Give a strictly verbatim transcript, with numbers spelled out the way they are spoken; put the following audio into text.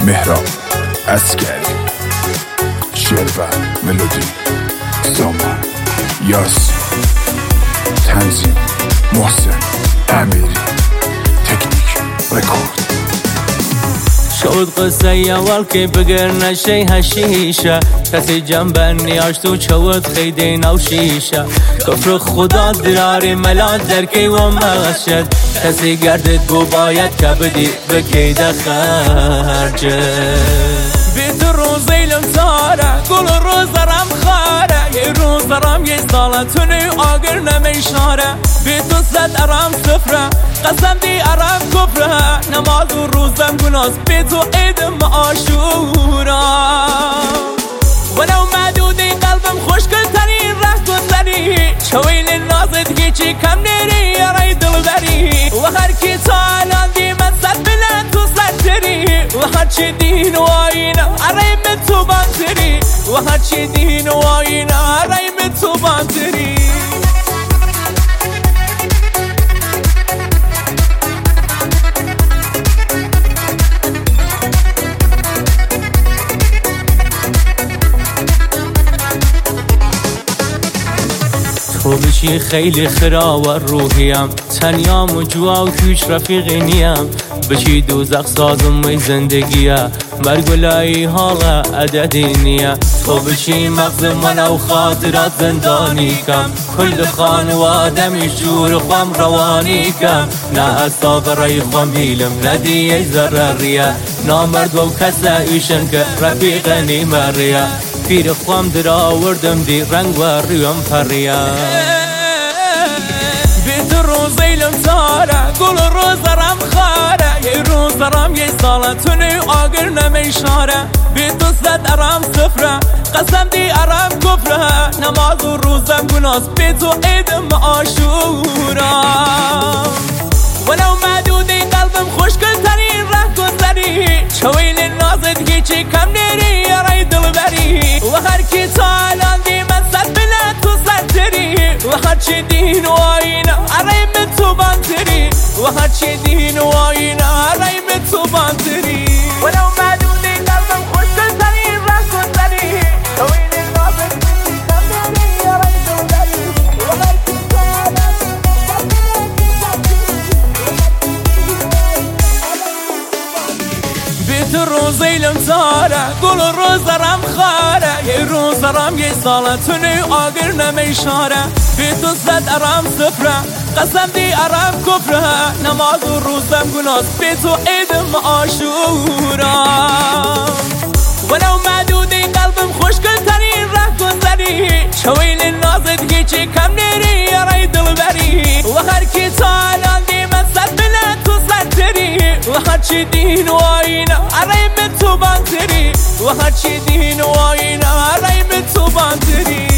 مهراب عسکری، شعر و ملودی سامان یاس، تنظیم محسن امیری، تکنیک رکورد. شد قصه اول که بگر نشی هشیشه، کسی جنبه نیاشت و چود خیده نو شیشه. کفر خدا دراری ملا درکی و مغشد، کسی گردد گو باید که بدی بکیده خرجه. بیت روز ایلم تاره گل روز دارم خاره، یه روز دارم یه سالتونی آگر نمیشاره. بیتو زد ارم سفره قسم دی ارم کفره، نماز و روزم گناز بیتو ایدم آشورا. ولو معدودی قلبم خوشگل ترین ره گذری، چویل نازد هیچی کم نیری یارای دل بری. و هر کی تا الان دیمت صد بلند تو سرتری، و هر چی دین و آینه عریم تو بانتری، و هر چی دین و آینه عریم تو بانتری. تو بشی خیلی خرا و روحیم، تنیام و جوا و هیچ رفیقی نیم. بشی دوزخ سازم وی زندگیه، مرگ و لایی حالا عددی نیه. تو بشی مغز من و خاطرات زندانی کم، کل خانواده میشور خوام روانی کم. نه اصاب رای خوام هیلم ندیه ضرریه، نامرد و کسا ایشن که رفیق نیمریه. پیر خوام در آوردم دی رنگ و ریم پریه. بیت روز ایلم تاره گل روز دارم خاره، یه روز دارم یه سالتونی آگر نمیشاره. بیتو زد ارم سفره قسم دی ارم کفره، نماز و روزم گناز بیتو ایدم آشورا. ولو معدودی قلبم خوشگل ترین ره گذری، چویل نازد هیچی کم نیری یارای دل بری. و هر کی تا الان دیمت صد بلند تو سرتری، و هر چی دین و آینه عریم تو بانتری، و هر چی دین و آینه عریم تو بانتری. ولو معدودی قلبم خوشگل ترین ره گذری، چویل نازد هیچی کم نیری یارای دل بری. و هر کی تا الان بیت روز ایلم تاره گل روز دارم خاره، یه روز دارم یه سالتونی آگر نمیشاره. بیتو زد ارم سفره قسم دی ارم کفره، نماز و روزم گناز بیتو ایدم آشورا. ولو معدودی قلبم خوشگل ترین ره گذری، چویل نازد هیچی کم نیری یارای دل بری. و هر کی تا الان دیمت صد بلند تو سرتری، و هر چی دین و آینه عریم تو بانتری، و هر چی دین و آینه عریم تو بانتری.